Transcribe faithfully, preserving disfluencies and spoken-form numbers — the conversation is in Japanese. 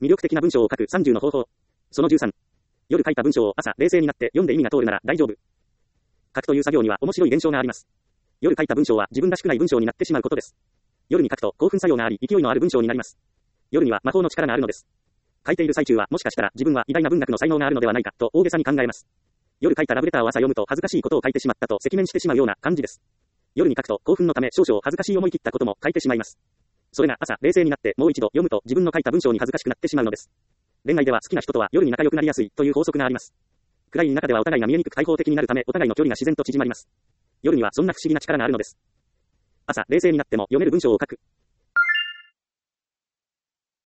魅力的な文章を書くさんじゅうの方法。そのじゅうさん。夜書いた文章を朝冷静になって読んで意味が通るなら大丈夫。書くという作業には面白い現象があります。夜書いた文章は自分らしくない文章になってしまうことです。夜に書くと興奮作用があり勢いのある文章になります。夜には魔法の力があるのです。書いている最中はもしかしたら自分は偉大な文学の才能があるのではないかと大げさに考えます。夜書いたラブレターを朝読むと恥ずかしいことを書いてしまったと赤面してしまうような感じです。夜に書くと興奮のため少々恥ずかしい思い切ったことも書いてしまいます。それが朝冷静になってもう一度読むと自分の書いた文章に恥ずかしくなってしまうのです。恋愛では好きな人とは夜に仲良くなりやすいという法則があります。暗い中ではお互いが見えにくく開放的になるためお互いの距離が自然と縮まります。夜にはそんな不思議な力があるのです。朝冷静になっても読める文章を書く。